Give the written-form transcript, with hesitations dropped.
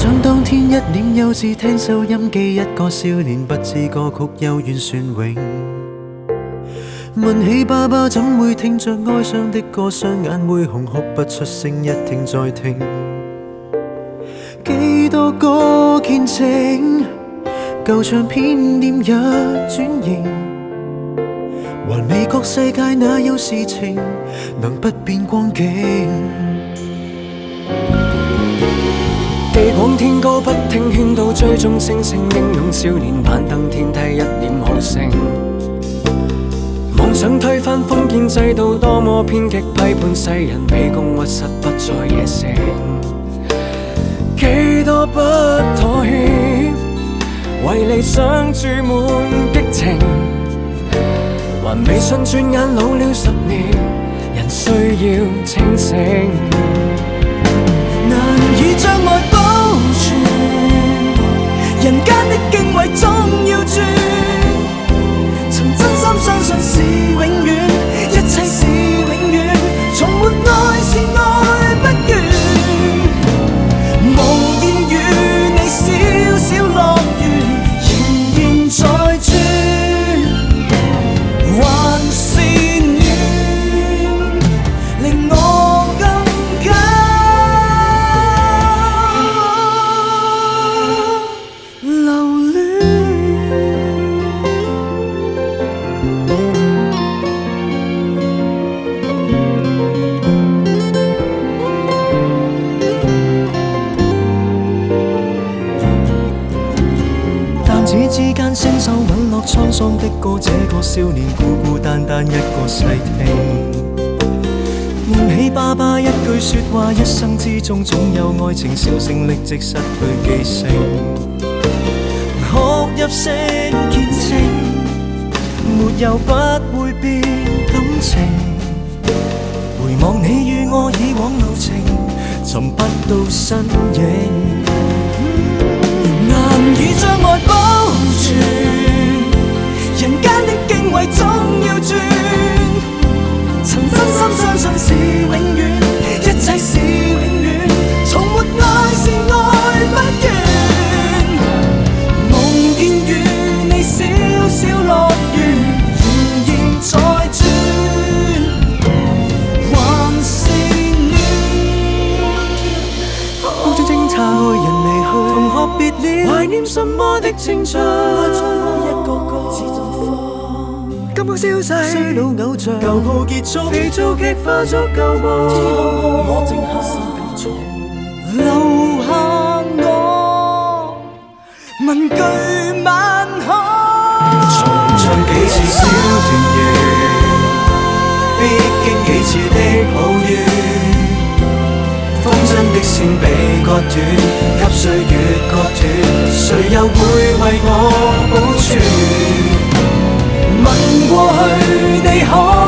想當天一臉幼稚聽收音機，一個少年不知歌曲幽怨旋詠。問起爸爸怎會聽着哀傷的歌，雙眼會紅哭不出聲，一聽再聽。幾多個見證，舊唱片店也轉型，還未覺世界哪有事情能不變光景。 地廣天高不聽勸導，追蹤星星英勇少年攀登天梯一臉好勝。妄想推翻封建制度，多麼偏激批判世人，卑躬屈膝不再野性。幾多不妥協，為理想注滿激情，還未信轉眼老了10年，人需要清醒。 難以將愛保存，人間的敬畏總要轉。曾真心相信是永遠，一切是永遠，從沒愛是愛不完。無言與你小小樂園，仍然在轉，還是遠，令我更加之間星手殞落滄桑的歌，這個少年孤孤單單一個細聽。夢起爸爸一句說話，一生之中總有愛情銷聲匿跡失去記性。學入聲見證，沒有不會變感情。回望你與我以往路程，尋不到身影。 難以將愛保存，人間的敬畏總要轉。曾真心相信是永遠，一切是永遠，從沒愛是愛不完。夢見與你小小樂園，仍然在轉，還是戀。 空中偵察愛人離去，同學別了，懷念什麼的青春？愛中一個個似陣風，金光消逝，衰老偶像，舊號結束，被造劇化作舊夢。只可我剩下心更重， 留下我問句晚安。 重唱幾次小團圓，必經幾次的抱怨。風箏的線被割斷，給歲月割斷，誰又會為我保存？ 問過去你可